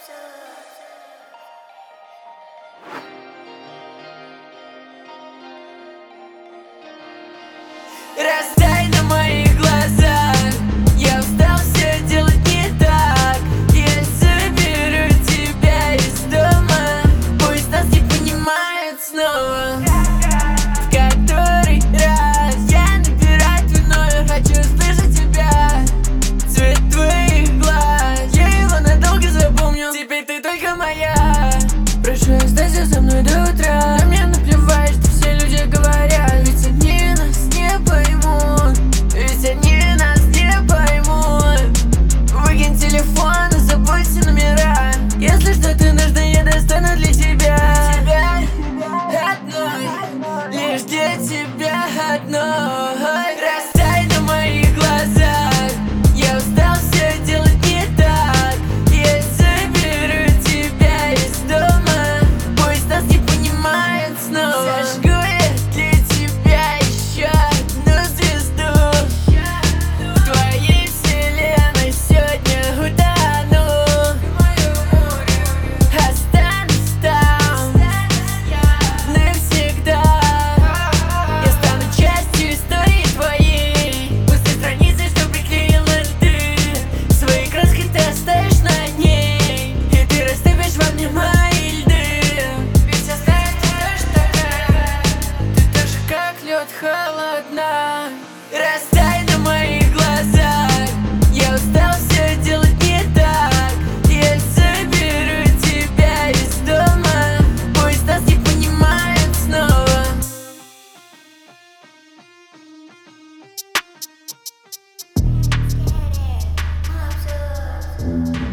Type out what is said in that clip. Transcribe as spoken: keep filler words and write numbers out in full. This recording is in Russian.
Растай на моих глазах, я устал все делать не так. Я заберу тебя из дома, пусть нас не понимают снова. В который раз я набираю твой номер, хочу слышать тебя, цвет твоих глаз, я его надолго запомню. Теперь ты только моя. Прошу, останься со мной до утра. Мне наплевать, что все люди говорят, ведь они нас не поймут, ведь они нас не поймут. Выкинь телефон и забудь все номера. Если что-то нужно, я достану для тебя. Тебя одной, лишь для тебя одной. Растай на моих глазах, я устал все делать не так. Я заберу тебя из дома, пусть нас не понимают снова. Зажгу я для тебя еще одну звезду. В твоей вселенной сегодня утону, останусь там навсегда. Я стану частью истории твоей, пустой страницы, что приклеила ты. Своей краской ты оставишь на ней, и ты растопишь во мне мои льды. Ведь я знаю, ты тоже такая, ты тоже как лед холодна. Растай на моих глазах, я устал все делать не так. Я заберу тебя из дома, пусть нас не понимают снова. Scary, I'm so